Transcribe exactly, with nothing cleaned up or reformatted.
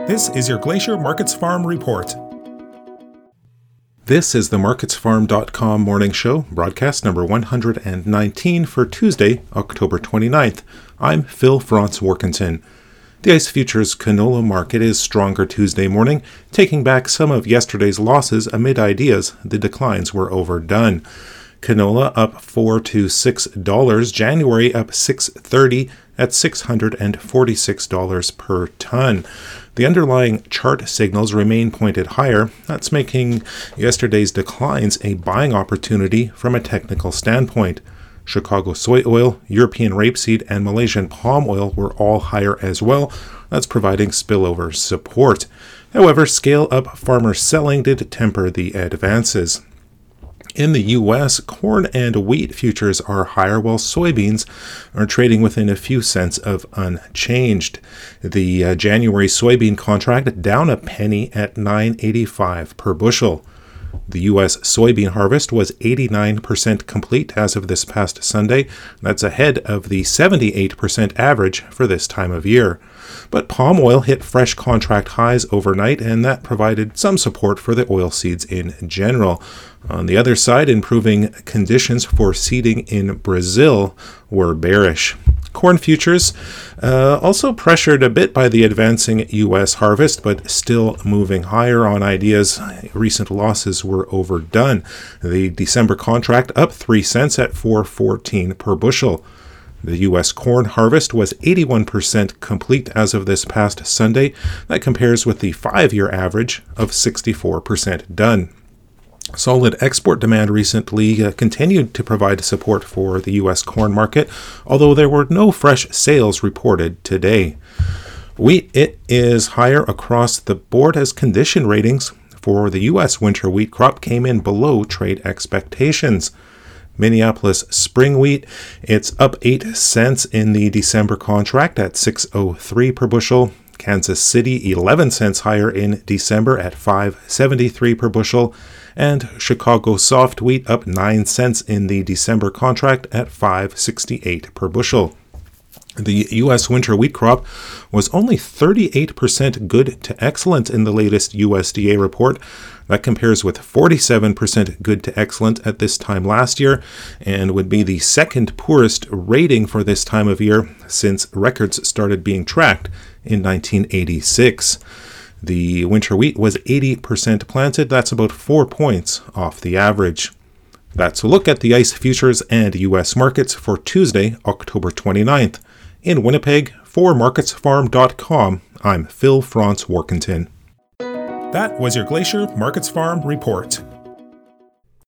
This is your Glacier Markets Farm Report. This is the markets farm dot com morning show, broadcast number one hundred nineteen for Tuesday, October twenty-ninth. I'm Phil Franz Warkentin. The ICE Futures canola market is stronger Tuesday morning, taking back some of yesterday's losses amid ideas the declines were overdone. Canola up four to six dollars, January up six thirty at six hundred forty-six dollars per ton. The underlying chart signals remain pointed higher. That's making yesterday's declines a buying opportunity from a technical standpoint. Chicago soy oil, European rapeseed, and Malaysian palm oil were all higher as well. That's providing spillover support. However, scale-up farmer selling did temper the advances. In the U S, corn and wheat futures are higher, while soybeans are trading within a few cents of unchanged. The uh, January soybean contract down a penny at nine eighty-five per bushel. The U S soybean harvest was eighty-nine percent complete as of this past Sunday. That's ahead of the seventy-eight percent average for this time of year. But palm oil hit fresh contract highs overnight, and that provided some support for the oilseeds in general. On the other side, improving conditions for seeding in Brazil were bearish. Corn futures uh, also pressured a bit by the advancing U S harvest, but still moving higher on ideas recent losses were overdone. The December contract up three cents at four fourteen per bushel. The U S corn harvest was eighty-one percent complete as of this past Sunday. That compares with the five-year average of sixty-four percent done. Solid export demand recently uh, continued to provide support for the U S corn market, although there were no fresh sales reported today. Wheat, it is higher across the board as condition ratings for the U S winter wheat crop came in below trade expectations. Minneapolis spring wheat, it's up eight cents in the December contract at six oh three per bushel. Kansas City, eleven cents higher in December at five seventy-three per bushel. And Chicago soft wheat up nine cents in the December contract at five sixty-eight per bushel. The U S winter wheat crop was only thirty-eight percent good to excellent in the latest U S D A report. That compares with forty-seven percent good to excellent at this time last year, and would be the second poorest rating for this time of year since records started being tracked in nineteen eighty-six. The winter wheat was eighty percent planted. That's about four points off the average. That's a look at the ICE futures and U S markets for Tuesday, October twenty-ninth. In Winnipeg, for markets farm dot com, I'm Phil Franz Warkentin. That was your Glacier Markets Farm Report.